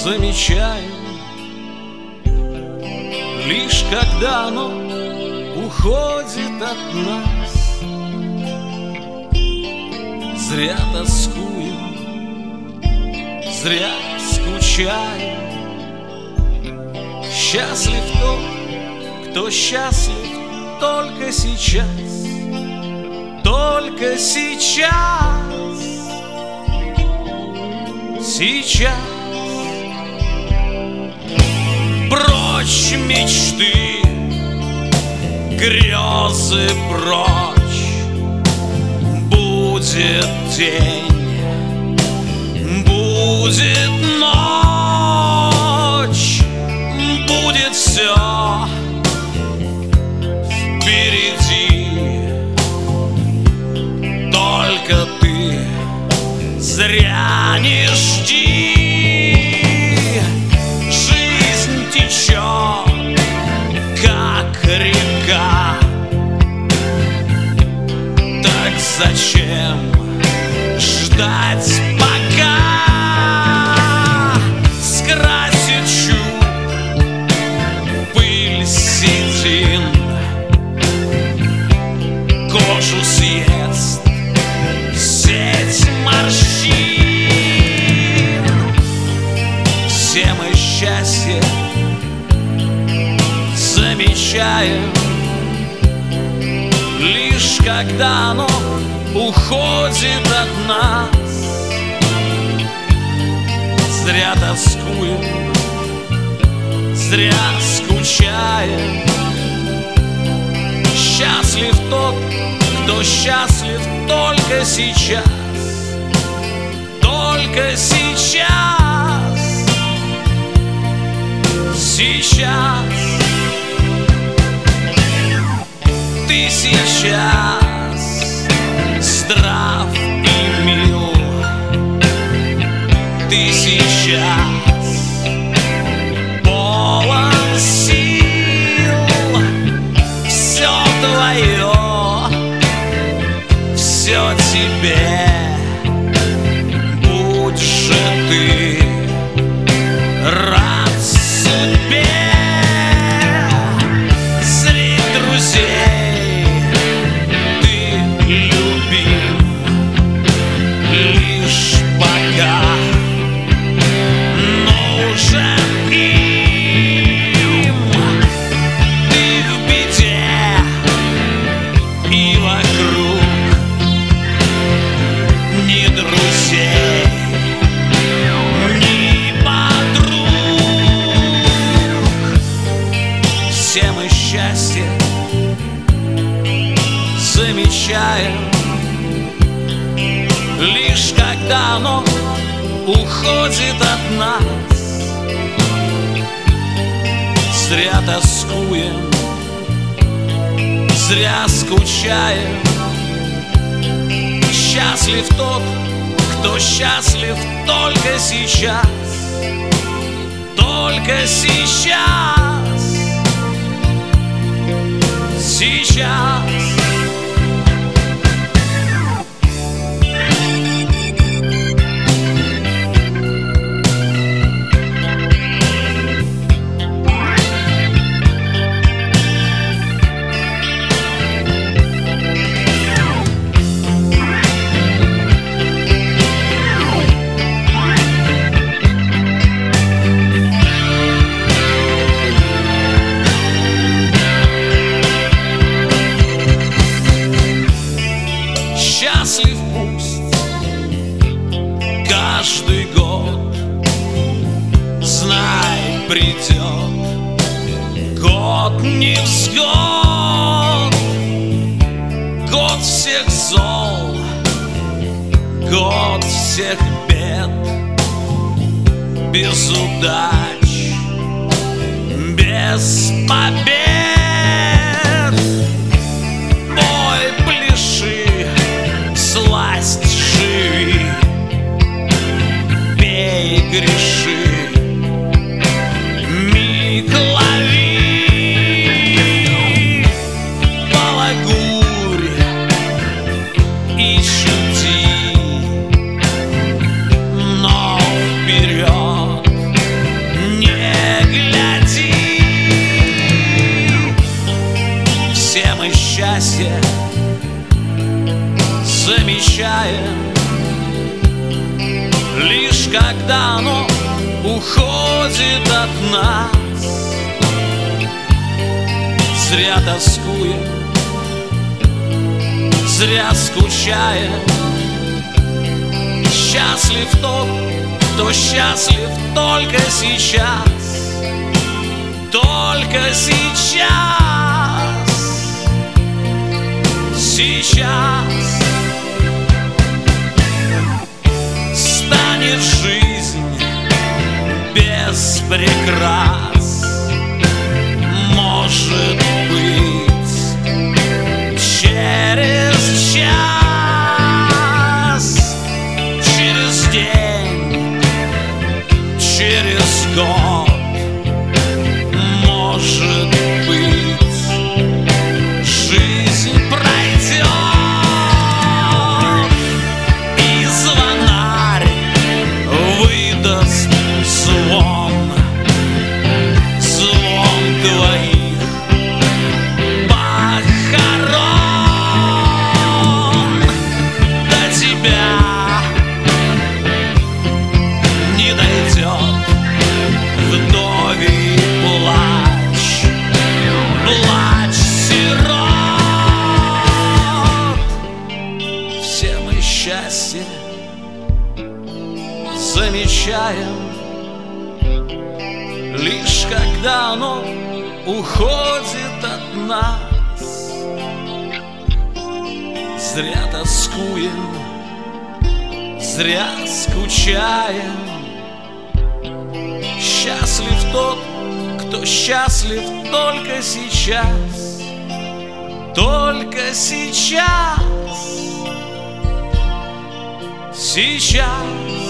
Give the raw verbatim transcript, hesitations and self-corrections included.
замечаю, лишь когда оно уходит от нас. Зря тоскую, зря скучаю. Счастлив тот, кто счастлив только сейчас, только сейчас, сейчас. Прочь мечты, грезы прочь. Будет день, будет ночь, будет все впереди. Только ты зря не жди. Жизнь течет, как река. Так зачем ждать пока? Скрасит чуб пыль седин, кожу съест сеть морщин. Все мы счастье замечаем, лишь когда оно уходит от нас. Зря тоскуем, зря скучаем. Счастлив тот, кто счастлив только сейчас, только сейчас, сейчас. Ты сейчас здрав и мил, ты сейчас полон сил. Все твое, все тебе. Будь же ты рад судьбе. Среди друзей ты любим лишь пока, но уже им ты в беде и вокруг ни друзей, ни подруг. Все мы счастье замечаем, лишь когда оно уходит от нас. Зря тоскуем, зря скучаем. Счастлив тот, кто счастлив только сейчас, только сейчас, сейчас. Счастлив пусть каждый год, знай, придет год невзгод, год всех зол, год всех бед, без удач, без побед. Ой, пляши, сласть живи, пей, греши, миг лови, балагурь и чуди, но вперед когда оно уходит от нас. Зря тоскуем, зря скучаем. Счастлив тот, кто счастлив только сейчас, только сейчас, сейчас. Станет жизнь без прикрас, может быть, через час, через день, через год, может быть, жизнь пройдет, и звонарь выдаст звон, звон твоих похорон. До тебя не дойдет вдовий плач, плач сирот. Все мы счастье замечаем лишь когда оно уходит от нас. Зря тоскуем, зря скучаем. Счастлив тот, кто счастлив только сейчас, только сейчас, сейчас.